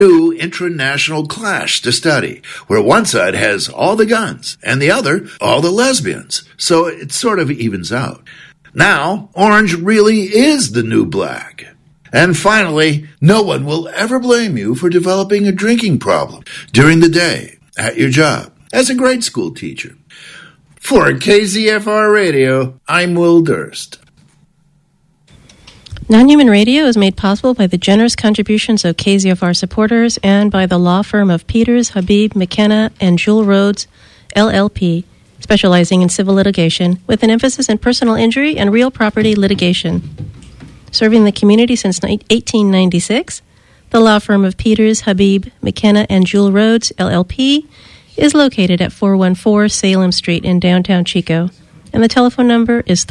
new international clash to study, where one side has all the guns and the other all the lesbians, so it sort of evens out. Now, orange really is the new black. And finally, no one will ever blame you for developing a drinking problem during the day, at your job, as a grade school teacher. For KZFR Radio, I'm Will Durst. Non-Human Radio is made possible by the generous contributions of KZFR supporters and by the law firm of Peters, Habib, McKenna, and Jewel Rhodes, LLP, specializing in civil litigation with an emphasis in personal injury and real property litigation. Serving the community since 1896, the law firm of Peters, Habib, McKenna, and Jewel Rhodes, LLP, is located at 414 Salem Street in downtown Chico, and the telephone number is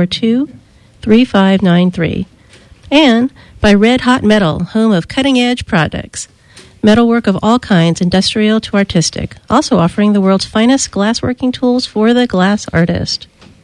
342-3593. And by Red Hot Metal, home of cutting-edge products. Metalwork of all kinds, industrial to artistic, also offering the world's finest glassworking tools for the glass artist.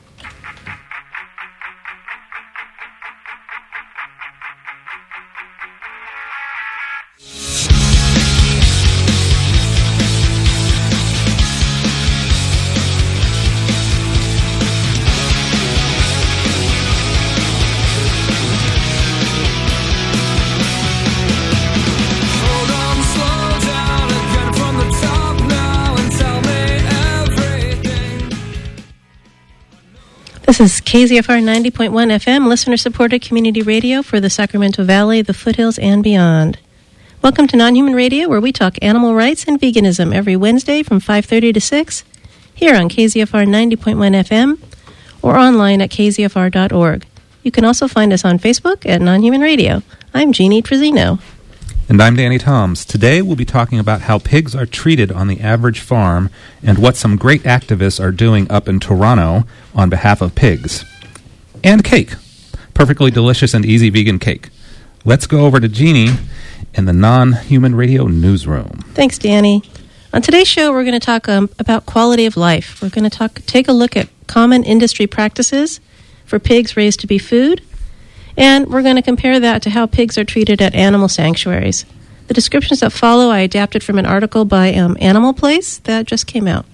This is KZFR 90.1 FM, listener-supported community radio for the Sacramento Valley, the foothills, and beyond. Welcome to Non-Human Radio, where we talk animal rights and veganism every Wednesday from 5:30 to 6, here on KZFR 90.1 FM, or online at kzfr.org. You can also find us on Facebook at Non-Human Radio. I'm Jeannie Trezino. And I'm Danny Toms. Today we'll be talking about how pigs are treated on the average farm and what some great activists are doing up in Toronto on behalf of pigs. And cake. Perfectly delicious and easy vegan cake. Let's go over to Jeannie in the Non-Human Radio newsroom. Thanks, Danny. On today's show, we're going to talk about quality of life. We're going to take a look at common industry practices for pigs raised to be food. And we're going to compare that to how pigs are treated at animal sanctuaries. The descriptions that follow I adapted from an article by Animal Place that just came out.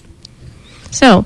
So,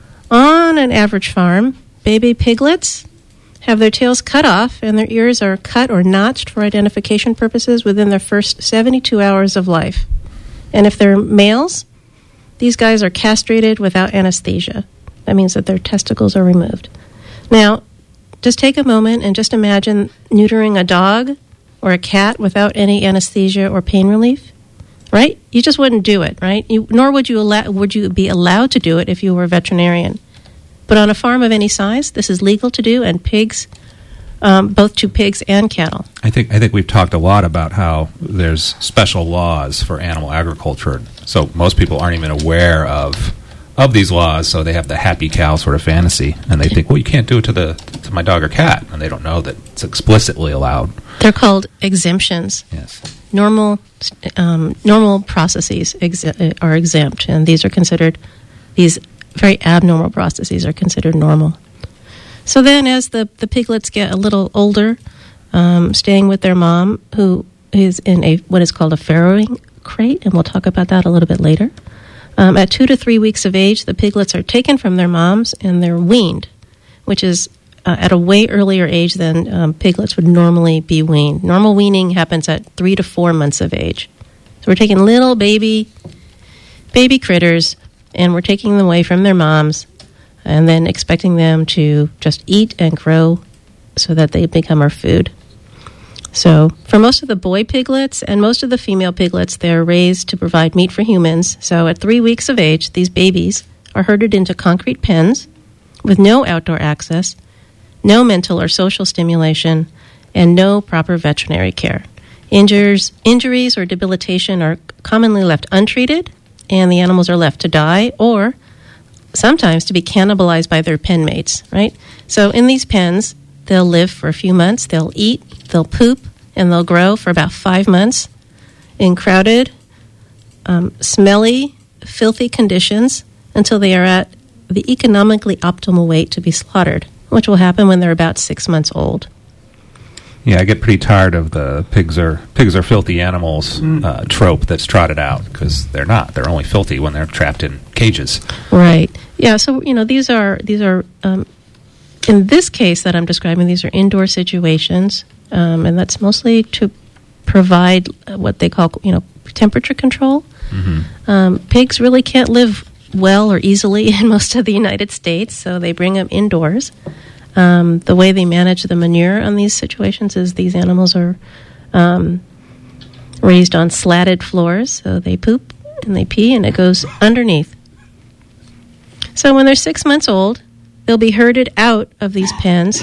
on an average farm, baby piglets have their tails cut off and their ears are cut or notched for identification purposes within their first 72 hours of life. And if they're males, these guys are castrated without anesthesia. That means that their testicles are removed. Now, just take a moment and just imagine neutering a dog or a cat without any anesthesia or pain relief, right? You just wouldn't do it, right? Nor would you be allowed to do it if you were a veterinarian. But on a farm of any size, this is legal to do, and pigs, both to pigs and cattle. I think we've talked a lot about how there's special laws for animal agriculture, so most people aren't even aware of these laws, so they have the happy cow sort of fantasy, and they think, well, you can't do it to my dog or cat, and they don't know that it's explicitly allowed. They're called exemptions. Yes. Normal processes are exempt, and these very abnormal processes are considered normal. So then as the piglets get a little older, staying with their mom, who is in what is called a farrowing crate, and we'll talk about that a little bit later. At 2 to 3 weeks of age, the piglets are taken from their moms and they're weaned, which is at a way earlier age than piglets would normally be weaned. Normal weaning happens at 3 to 4 months of age. So we're taking little baby critters, and we're taking them away from their moms and then expecting them to just eat and grow so that they become our food. So for most of the boy piglets and most of the female piglets, they're raised to provide meat for humans. So at 3 weeks of age, these babies are herded into concrete pens with no outdoor access, no mental or social stimulation, and no proper veterinary care. Injuries or debilitation are commonly left untreated, and the animals are left to die or sometimes to be cannibalized by their pen mates, right? So in these pens, they'll live for a few months, they'll eat, they'll poop, and they'll grow for about 5 months in crowded, smelly, filthy conditions until they are at the economically optimal weight to be slaughtered, which will happen when they're about 6 months old. Yeah, I get pretty tired of the pigs are filthy animals trope that's trotted out, because they're not. They're only filthy when they're trapped in cages. Right. Yeah. So these are in this case that I'm describing, these are indoor situations, and that's mostly to provide what they call temperature control. Mm-hmm. Pigs really can't live well or easily in most of the United States, so they bring them indoors. The way they manage the manure on these situations is these animals are raised on slatted floors, so they poop and they pee and it goes underneath. So when they're 6 months old, they'll be herded out of these pens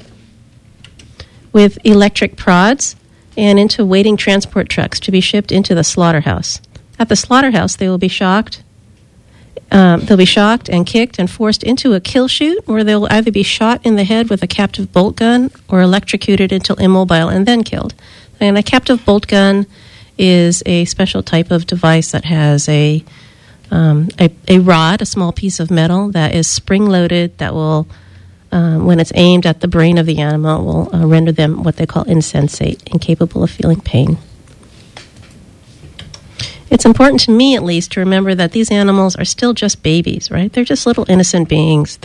with electric prods and into waiting transport trucks to be shipped into the slaughterhouse. At the slaughterhouse, they will be shocked. They'll be shocked and kicked and forced into a kill chute, where they'll either be shot in the head with a captive bolt gun or electrocuted until immobile and then killed. And a captive bolt gun is a special type of device that has a rod, a small piece of metal that is spring-loaded that will, when it's aimed at the brain of the animal, will render them what they call insensate, incapable of feeling pain. It's important to me, at least, to remember that these animals are still just babies, right? They're just little innocent beings.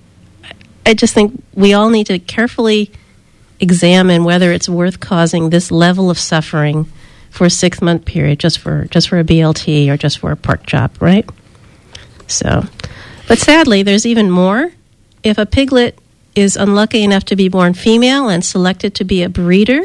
I just think we all need to carefully examine whether it's worth causing this level of suffering for a 6-month period just for a BLT or just for a pork chop, right? So, but sadly, there's even more. If a piglet is unlucky enough to be born female and selected to be a breeder,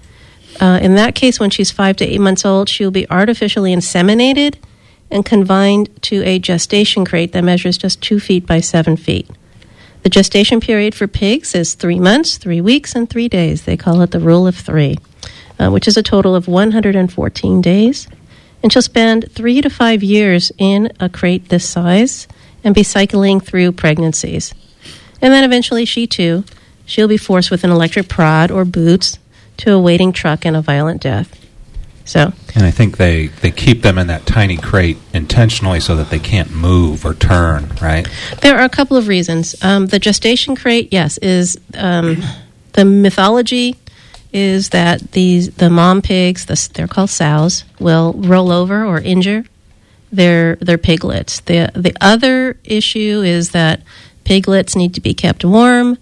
in that case, when she's 5 to 8 months old, she'll be artificially inseminated and confined to a gestation crate that measures just 2 feet by 7 feet. The gestation period for pigs is 3 months, 3 weeks, and 3 days. They call it the rule of 3, which is a total of 114 days. And she'll spend 3 to 5 years in a crate this size and be cycling through pregnancies. And then eventually she'll be forced with an electric prod or boots to a waiting truck and a violent death. So, and I think they keep them in that tiny crate intentionally so that they can't move or turn, right? There are a couple of reasons. The gestation crate, yes, is the mythology is that the mom pigs, they're called sows, will roll over or injure their piglets. The other issue is that piglets need to be kept warm.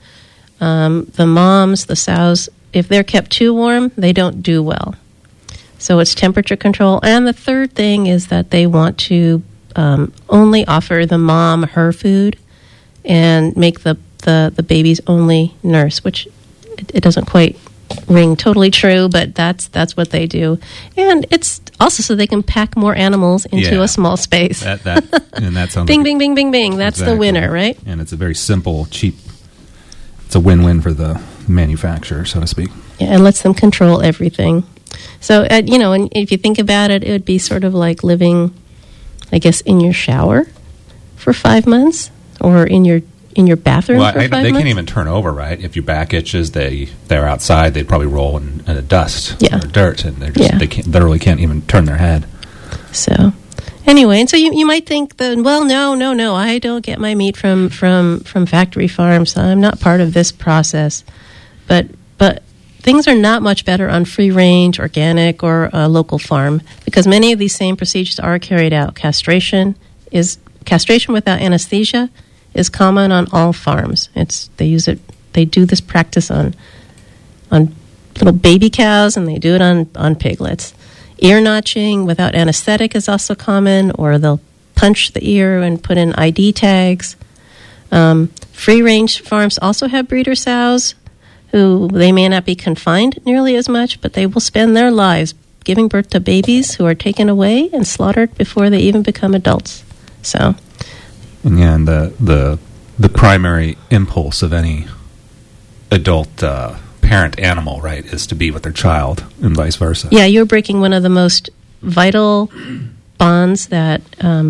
The moms, the sows, if they're kept too warm, they don't do well. So it's temperature control. And the third thing is that they want to only offer the mom her food and make the baby's only nurse, which it doesn't quite ring totally true, but that's what they do. And it's also so they can pack more animals into a small space. And that sounds bing, bing, bing, bing, bing. That's exactly the winner, right? And it's a very simple, cheap, it's a win-win for the manufacturer, so to speak. Yeah, it lets them control everything. So, and if you think about it, it would be sort of like living, I guess, in your shower for 5 months, or in your bathroom for 5 months. They can't even turn over, right? If your back itches, they're outside. They'd probably roll in the dust or dirt, and they literally can't even turn their head. So, anyway, and so you might think that, well, no, I don't get my meat from factory farms. I'm not part of this process. But things are not much better on free-range, organic, or a local farm, because many of these same procedures are carried out. Castration without anesthesia is common on all farms. They do this practice on little baby cows, and they do it on piglets. Ear notching without anesthetic is also common, or they'll punch the ear and put in ID tags. Free-range farms also have breeder sows, who they may not be confined nearly as much, but they will spend their lives giving birth to babies who are taken away and slaughtered before they even become adults. So, and the primary impulse of any adult parent animal, right, is to be with their child, and vice versa. Yeah, you're breaking one of the most vital bonds that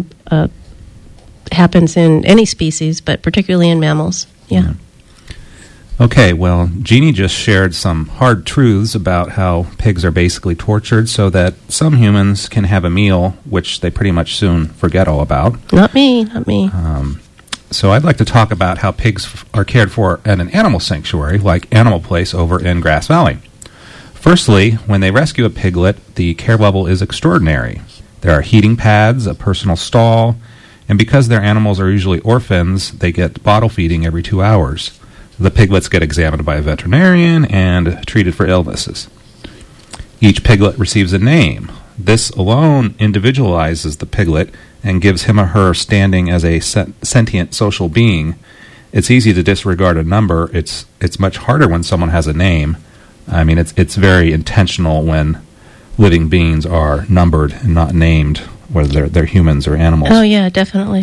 happens in any species, but particularly in mammals. Yeah. Okay, well, Jeannie just shared some hard truths about how pigs are basically tortured so that some humans can have a meal, which they pretty much soon forget all about. Not me. So I'd like to talk about how pigs are cared for at an animal sanctuary like Animal Place over in Grass Valley. Firstly, when they rescue a piglet, the care level is extraordinary. There are heating pads, a personal stall, and because their animals are usually orphans, they get bottle feeding every 2 hours. The piglets get examined by a veterinarian and treated for illnesses. Each piglet receives a name. This alone individualizes the piglet and gives him or her standing as a sentient social being. It's easy to disregard a number. It's much harder when someone has a name. I mean, it's very intentional when living beings are numbered and not named, whether they're humans or animals. Oh, yeah, definitely.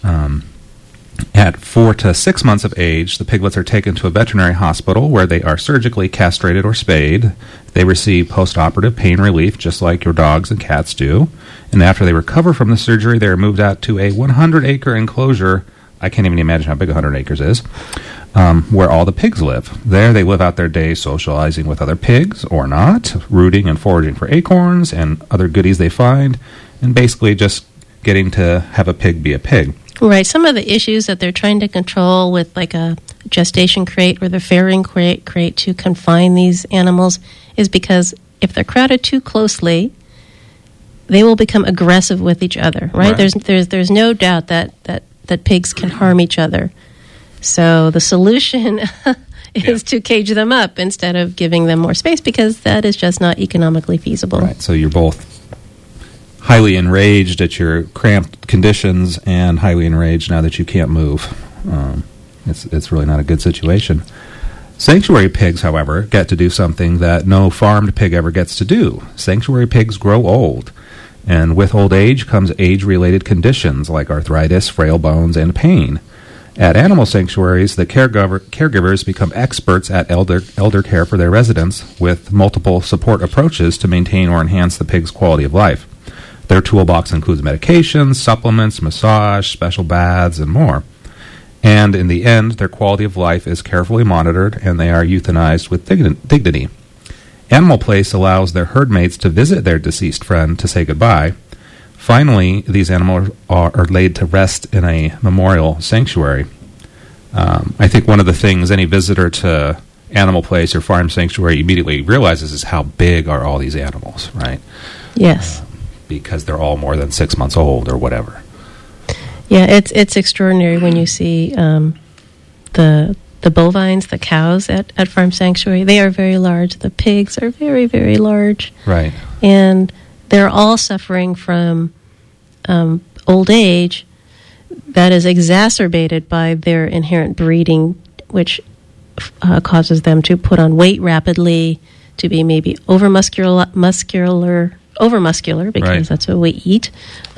At 4 to 6 months of age, the piglets are taken to a veterinary hospital where they are surgically castrated or spayed. They receive post-operative pain relief just like your dogs and cats do. And after they recover from the surgery, they are moved out to a 100-acre enclosure. I can't even imagine how big 100 acres is, where all the pigs live. There they live out their days socializing with other pigs, or not, rooting and foraging for acorns and other goodies they find, and basically just getting to have a pig be a pig. Right. Some of the issues that they're trying to control with like a gestation crate or the farrowing crate to confine these animals is because if they're crowded too closely, they will become aggressive with each other, right? There's no doubt that pigs can harm each other. So the solution is to cage them up instead of giving them more space because that is just not economically feasible. Right. So you're both highly enraged at your cramped conditions and highly enraged now that you can't move. It's really not a good situation. Sanctuary pigs, however, get to do something that no farmed pig ever gets to do. Sanctuary pigs grow old, and with old age comes age-related conditions like arthritis, frail bones, and pain. At animal sanctuaries, the caregivers become experts at elder care for their residents with multiple support approaches to maintain or enhance the pig's quality of life. Their toolbox includes medications, supplements, massage, special baths, and more. And in the end, their quality of life is carefully monitored, and they are euthanized with dignity. Animal Place allows their herd mates to visit their deceased friend to say goodbye. Finally, these animals are laid to rest in a memorial sanctuary. I think one of the things any visitor to Animal Place or farm sanctuary immediately realizes is how big are all these animals, right? Yes. Because they're all more than 6 months old or whatever. Yeah, it's extraordinary when you see the bovines, the cows at Farm Sanctuary. They are very large. The pigs are very, very large. Right. And they're all suffering from old age that is exacerbated by their inherent breeding, which causes them to put on weight rapidly, to be maybe overmuscular because right. that's what we eat,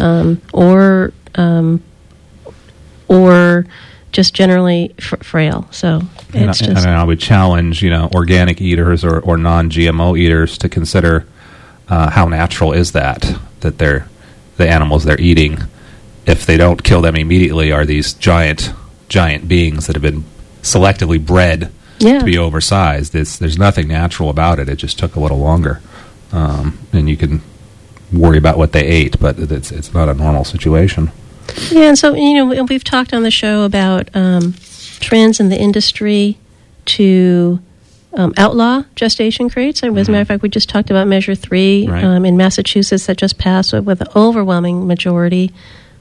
or just generally frail. So it's and I would challenge organic eaters or non-GMO eaters to consider how natural is that the animals they're eating, if they don't kill them immediately, are these giant beings that have been selectively bred to be oversized. There's nothing natural about it. It just took a little longer. And you can worry about what they ate, but it's not a normal situation. Yeah, and so we've talked on the show about trends in the industry to outlaw gestation crates. As a matter of fact, we just talked about Measure 3 in Massachusetts that just passed with an overwhelming majority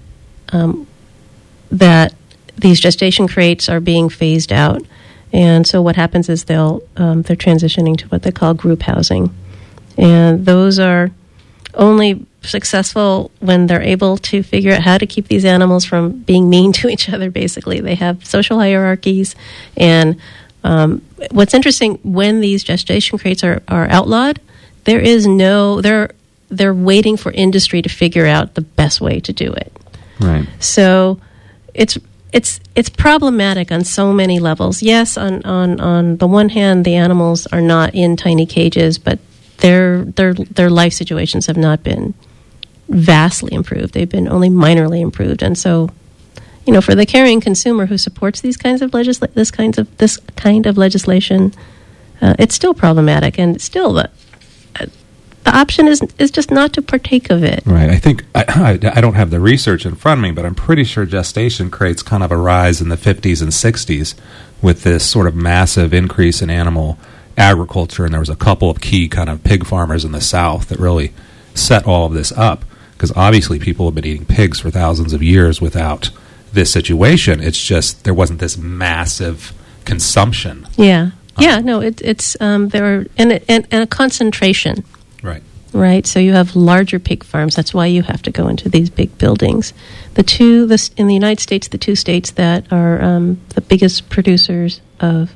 that these gestation crates are being phased out. And so what happens is they're transitioning to what they call group housing. And those are only successful when they're able to figure out how to keep these animals from being mean to each other, basically. They have social hierarchies. And what's interesting, when these gestation crates are outlawed, they're waiting for industry to figure out the best way to do it. Right. So it's problematic on so many levels. Yes, on the one hand, the animals are not in tiny cages, but their life situations have not been vastly improved. They've been only minorly improved, and so for the caring consumer who supports these kinds of this kind of legislation, it's still problematic, and still the option is just not to partake of it. Right. I think I don't have the research in front of me, but I'm pretty sure gestation crates kind of arise in the 50s and 60s with this sort of massive increase in animal agriculture, and there was a couple of key kind of pig farmers in the South that really set all of this up, because obviously people have been eating pigs for thousands of years without this situation. It's just there wasn't this massive consumption. Yeah. It's there are and a concentration. Right. Right. So you have larger pig farms. That's why you have to go into these big buildings. In the United States, the two states that are the biggest producers of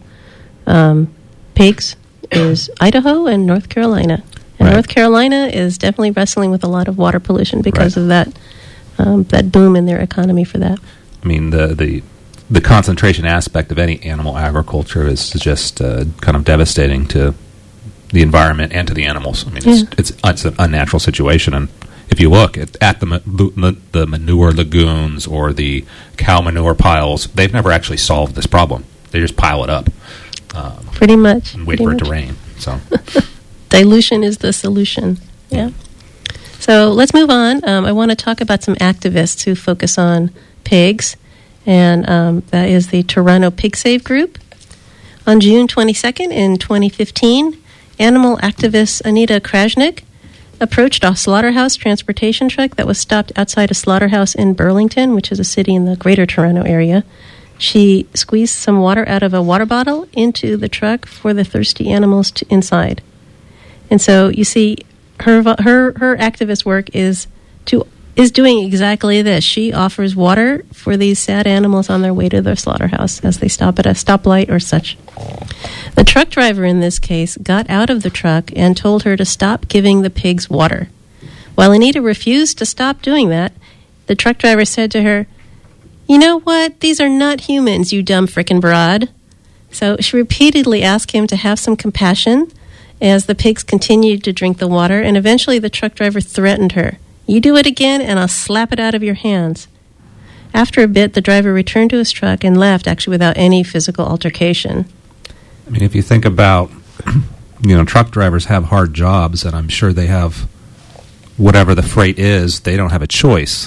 pigs is Idaho and North Carolina. And Right. North Carolina is definitely wrestling with a lot of water pollution because of that boom in their economy for that. I mean, the concentration aspect of any animal agriculture is just kind of devastating to the environment and to the animals. I mean, it's an unnatural situation. And if you look at the manure lagoons or the cow manure piles, they've never actually solved this problem. They just pile it up. Pretty much. And wait for it to rain. So dilution is the solution. Yeah. So let's move on. I want to talk about some activists who focus on pigs, and that is the Toronto Pig Save Group. On June 22nd in 2015, animal activist Anita Krajnik approached a slaughterhouse transportation truck that was stopped outside a slaughterhouse in Burlington, which is a city in the greater Toronto area. She squeezed some water out of a water bottle into the truck for the thirsty animals inside. And so you see, her activist work is doing exactly this. She offers water for these sad animals on their way to their slaughterhouse as they stop at a stoplight or such. The truck driver in this case got out of the truck and told her to stop giving the pigs water. While Anita refused to stop doing that, the truck driver said to her, "You know what? These are not humans, you dumb frickin' broad." So she repeatedly asked him to have some compassion as the pigs continued to drink the water, and eventually the truck driver threatened her. "You do it again, and I'll slap it out of your hands." After a bit, the driver returned to his truck and left, actually without any physical altercation. I mean, if you think about, truck drivers have hard jobs, and I'm sure they have whatever the freight is. They don't have a choice.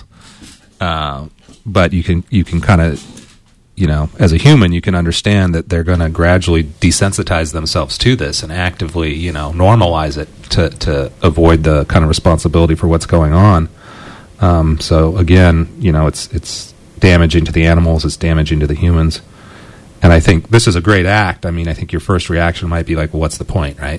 But you can kind of, as a human, you can understand that they're going to gradually desensitize themselves to this and actively, normalize it to avoid the kind of responsibility for what's going on. So again, it's damaging to the animals, it's damaging to the humans. And I think this is a great act. I mean, I think your first reaction might be like, well, what's the point, right?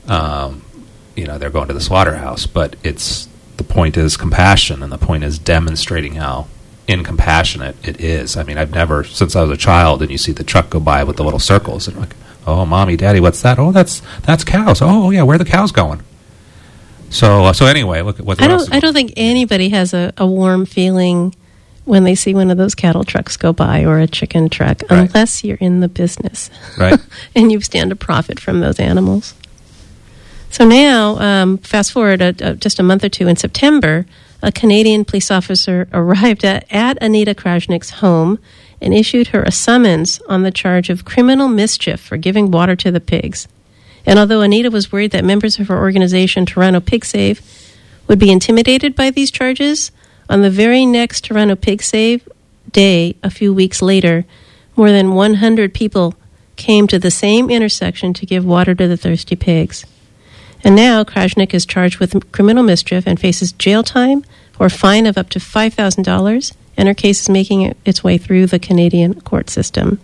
They're going to the slaughterhouse, but the point is compassion, and the point is demonstrating how incompassionate it is. I mean, I've never, since I was a child, and you see the truck go by with the little circles, and like, oh, mommy, daddy, what's that? Oh, that's cows. Oh, yeah, where are the cows going? So anyway, look at what else. I don't think anybody has a warm feeling when they see one of those cattle trucks go by or a chicken truck, right, unless you're in the business, right, and you stand to profit from those animals. So now, fast forward just a month or two, in September, a Canadian police officer arrived at Anita Krajnik's home and issued her a summons on the charge of criminal mischief for giving water to the pigs. And although Anita was worried that members of her organization, Toronto Pig Save, would be intimidated by these charges, on the very next Toronto Pig Save day, a few weeks later, more than 100 people came to the same intersection to give water to the thirsty pigs. And now Krajnik is charged with criminal mischief and faces jail time or a fine of up to $5,000, and her case is making its way through the Canadian court system.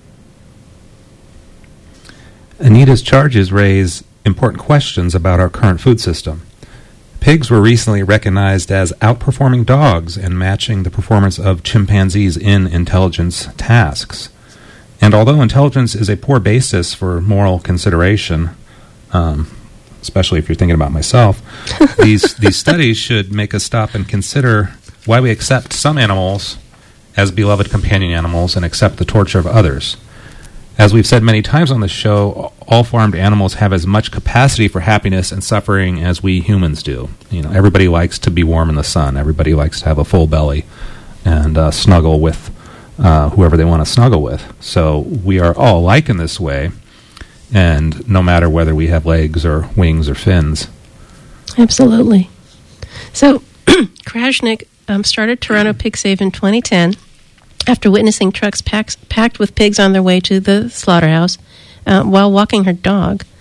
Anita's charges raise important questions about our current food system. Pigs were recently recognized as outperforming dogs and matching the performance of chimpanzees in intelligence tasks. And although intelligence is a poor basis for moral consideration, especially if you're thinking about myself, these studies should make us stop and consider why we accept some animals as beloved companion animals and accept the torture of others. As we've said many times on this show, all farmed animals have as much capacity for happiness and suffering as we humans do. Everybody likes to be warm in the sun. Everybody likes to have a full belly and snuggle with whoever they want to snuggle with. So we are all alike in this way, and no matter whether we have legs or wings or fins. Absolutely. So Krajnik started Toronto Pig Save in 2010 after witnessing trucks packed with pigs on their way to the slaughterhouse while walking her dog.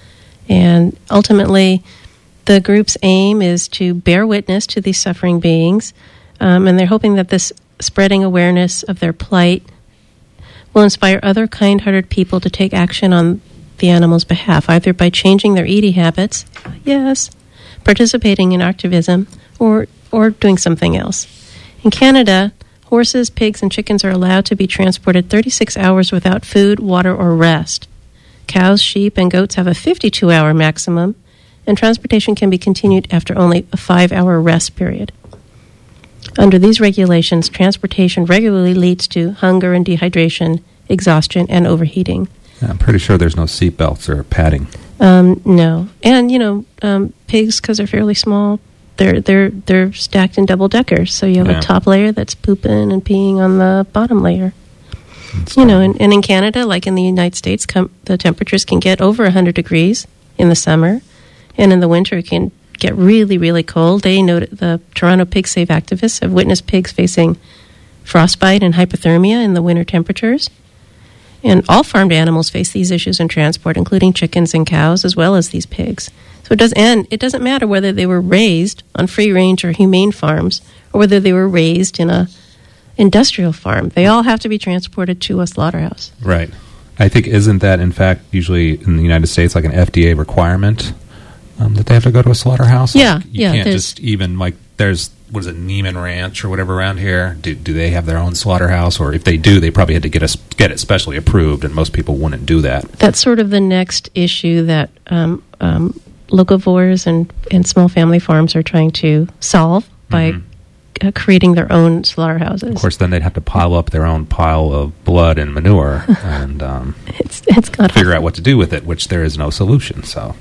And ultimately, the group's aim is to bear witness to these suffering beings, and they're hoping that this spreading awareness of their plight will inspire other kind-hearted people to take action on the animals' behalf, either by changing their eating habits, yes, participating in activism, or doing something else. In Canada, horses, pigs, and chickens are allowed to be transported 36 hours without food, water, or rest. Cows, sheep, and goats have a 52-hour maximum, and transportation can be continued after only a 5-hour rest period. Under these regulations, transportation regularly leads to hunger and dehydration, exhaustion, and overheating. Yeah, I'm pretty sure there's no seat belts or padding. No. And, pigs, because they're fairly small, they're stacked in double deckers. So you have a top layer that's pooping and peeing on the bottom layer. And in Canada, like in the United States, the temperatures can get over 100 degrees in the summer, and in the winter it can get really, really cold. The Toronto Pig Save activists have witnessed pigs facing frostbite and hypothermia in the winter temperatures. And all farmed animals face these issues in transport, including chickens and cows, as well as these pigs. So it doesn't matter whether they were raised on free-range or humane farms, or whether they were raised in a industrial farm. They all have to be transported to a slaughterhouse. Right. I think, isn't that, in fact, usually in the United States, like an FDA requirement that they have to go to a slaughterhouse? Yeah, like, you can't just even, like, there's, what is it, Neiman Ranch or whatever around here? Do they have their own slaughterhouse? Or if they do, they probably had to get it specially approved, and most people wouldn't do that. That's sort of the next issue that locavores and small family farms are trying to solve by creating their own slaughterhouses. Of course, then they'd have to pile up their own pile of blood and manure and it's got figure out what to do with it, which there is no solution. So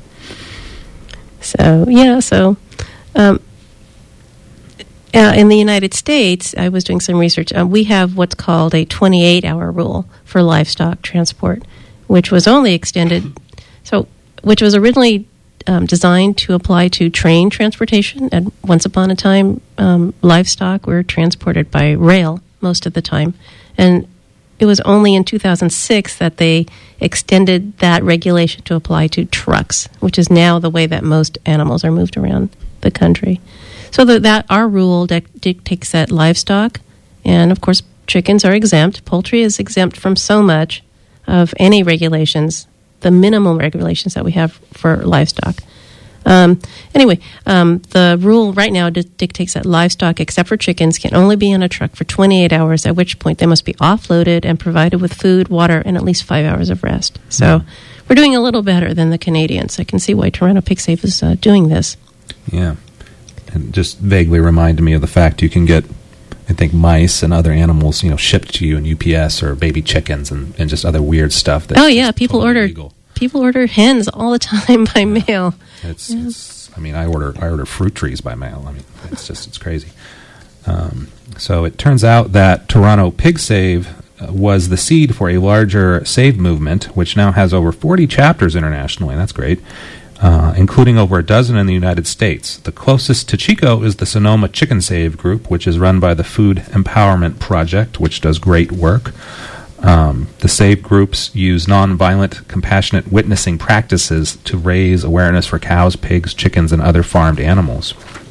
in the United States, I was doing some research. We have what's called a 28-hour rule for livestock transport, which was only extended, which was originally designed to apply to train transportation. And once upon a time, livestock were transported by rail most of the time. And it was only in 2006 that they extended that regulation to apply to trucks, which is now the way that most animals are moved around the country. So that our rule dictates that livestock, and of course chickens are exempt. Poultry is exempt from so much of any regulations, the minimum regulations that we have for livestock. The rule right now dictates that livestock, except for chickens, can only be in a truck for 28 hours, at which point they must be offloaded and provided with food, water, and at least 5 hours of rest. So we're doing a little better than the Canadians. I can see why Toronto Pig Safe is doing this. Yeah. And just vaguely reminded me of the fact you can get, I think, mice and other animals, shipped to you in UPS, or baby chickens and just other weird stuff. People order hens all the time by mail. I order fruit trees by mail. I mean, it's crazy. So it turns out that Toronto Pig Save was the seed for a larger save movement, which now has over 40 chapters internationally. That's great. Including over a dozen in the United States. The closest to Chico is the Sonoma Chicken Save Group, which is run by the Food Empowerment Project, which does great work. The Save groups use nonviolent, compassionate witnessing practices to raise awareness for cows, pigs, chickens, and other farmed animals.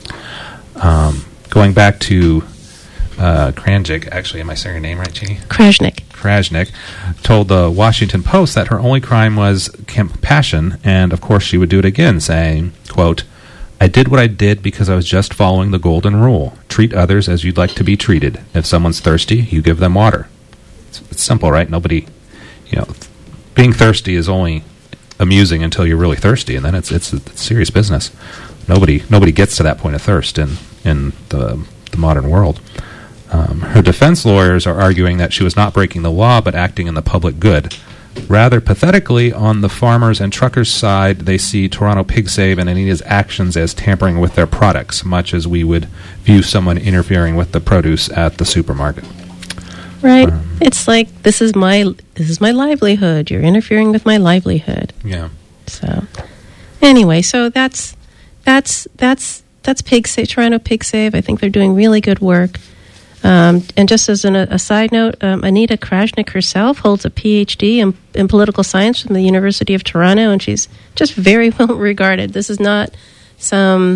Going back to Kranjik, actually, am I saying your name right, Jeannie? Krajnik told the Washington Post that her only crime was compassion, and of course she would do it again, saying, quote, "I did what I did because I was just following the golden rule. Treat others as you'd like to be treated. If someone's thirsty, you give them water." It's simple, right? Nobody, being thirsty is only amusing until you're really thirsty, and then it's serious business. Nobody gets to that point of thirst in the modern world. Her defense lawyers are arguing that she was not breaking the law but acting in the public good. Rather pathetically, on the farmers and truckers' side, they see Toronto Pig Save and Anita's actions as tampering with their products, much as we would view someone interfering with the produce at the supermarket. Right. It's like, this is my livelihood. You're interfering with my livelihood. Yeah. So anyway, so that's Pig Save, Toronto Pig Save. I think they're doing really good work. And just as a side note, Anita Krajnik herself holds a PhD in political science from the University of Toronto, and she's just very well regarded. This is not some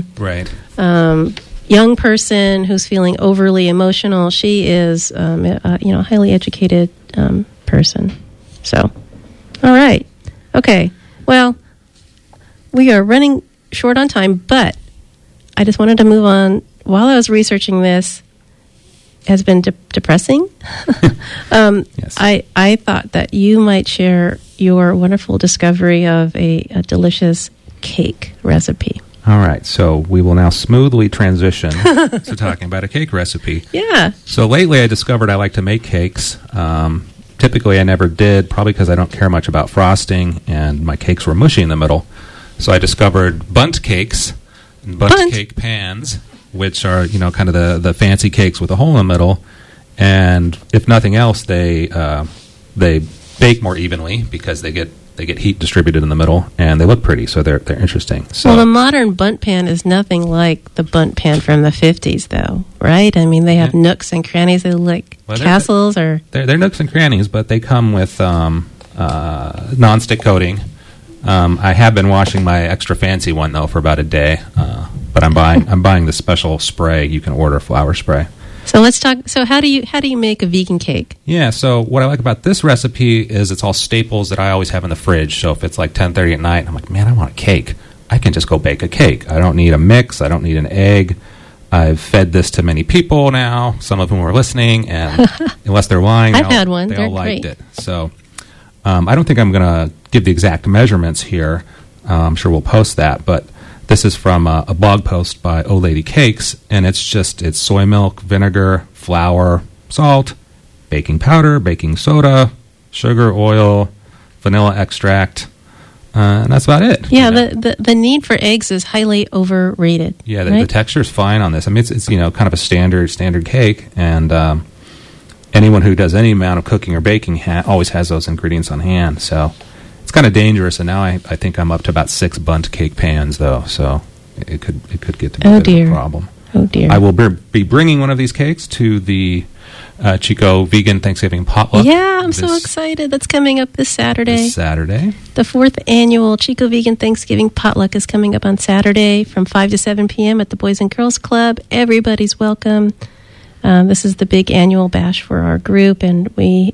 young person who's feeling overly emotional. She is, a highly educated person. So, all right. Okay. Well, we are running short on time, but I just wanted to move on. While I was researching this, has been depressing. Yes. I thought that you might share your wonderful discovery of a delicious cake recipe. All right, so we will now smoothly transition to talking about a cake recipe. Yeah. So lately I discovered I like to make cakes. Typically I never did, probably because I don't care much about frosting, and my cakes were mushy in the middle. So I discovered bundt cakes, and bundt cake pans, which are, kind of the fancy cakes with a hole in the middle. And if nothing else, they bake more evenly because they get heat distributed in the middle, and they look pretty, so they're interesting. So, well, the modern bundt pan is nothing like the bundt pan from the 50s, though, right? I mean, they have nooks and crannies. They look like castles, or they're nooks and crannies, but they come with non-stick coating. I have been washing my extra fancy one though for about a day, but I'm buying the special spray you can order, flour spray. So let's talk. So how do you make a vegan cake? Yeah. So what I like about this recipe is it's all staples that I always have in the fridge. So if it's like 10:30 at night, I'm like, man, I want a cake. I can just go bake a cake. I don't need a mix. I don't need an egg. I've fed this to many people now, some of whom are listening, and unless they're lying, I've had one. They They're all liked great. it. So I don't think I'm going to give the exact measurements here. I'm sure we'll post that, but this is from a blog post by O Lady Cakes, and it's soy milk, vinegar, flour, salt, baking powder, baking soda, sugar, oil, vanilla extract, and that's about it. Yeah, the need for eggs is highly overrated. Yeah, right? the texture is fine on this. I mean, it's kind of a standard cake, and anyone who does any amount of cooking or baking always has those ingredients on hand. So it's kind of dangerous, and now I think I'm up to about 6 bundt cake pans, though. So it could get to be a bit of a problem. Oh dear! I will be bringing one of these cakes to the Chico Vegan Thanksgiving Potluck. Yeah, I'm so excited. That's coming up this Saturday. The 4th annual Chico Vegan Thanksgiving Potluck is coming up on Saturday from 5 to 7 p.m. at the Boys and Girls Club. Everybody's welcome. This is the big annual bash for our group, and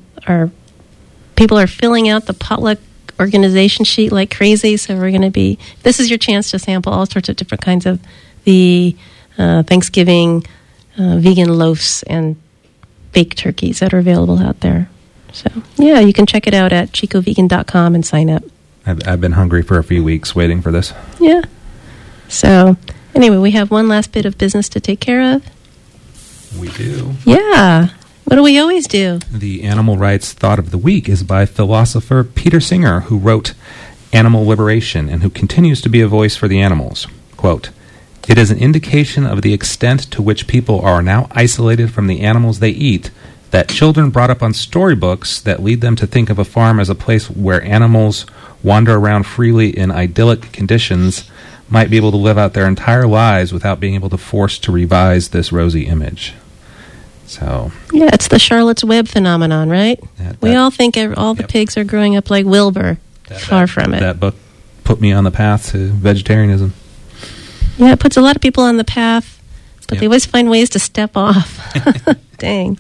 people are filling out the potluck organization sheet like crazy. So this is your chance to sample all sorts of different kinds of the Thanksgiving vegan loaves and baked turkeys that are available out there. So yeah, you can check it out at chicovegan.com and sign up. I've been hungry for a few weeks waiting for this. Yeah. So anyway, we have one last bit of business to take care of. We do. Yeah. What do we always do? The Animal Rights Thought of the Week is by philosopher Peter Singer, who wrote Animal Liberation and who continues to be a voice for the animals. Quote, "It is an indication of the extent to which people are now isolated from the animals they eat that children brought up on storybooks that lead them to think of a farm as a place where animals wander around freely in idyllic conditions might be able to live out their entire lives without being able to force to revise this rosy image." So yeah, it's the Charlotte's Web phenomenon, right? We all think all the pigs are growing up like Wilbur. Far from it. That book put me on the path to vegetarianism. Yeah, it puts a lot of people on the path, but they always find ways to step off. Dang.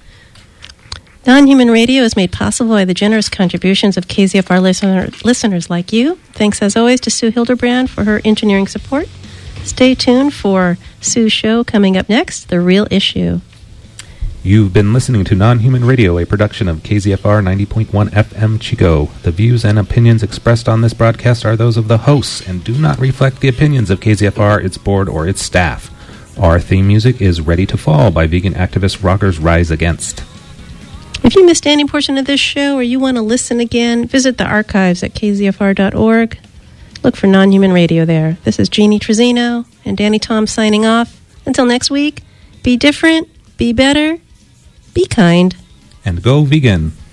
Non-Human Radio is made possible by the generous contributions of KZFR listeners like you. Thanks, as always, to Sue Hildebrand for her engineering support. Stay tuned for Sue's show coming up next, The Real Issue. You've been listening to Non-Human Radio, a production of KZFR 90.1 FM Chico. The views and opinions expressed on this broadcast are those of the hosts and do not reflect the opinions of KZFR, its board, or its staff. Our theme music is Ready to Fall by vegan activist Rockers Rise Against. If you missed any portion of this show or you want to listen again, visit the archives at kzfr.org. Look for Non-Human Radio there. This is Jeannie Trezino and Danny Tom signing off. Until next week, be different, be better, be kind. And go vegan.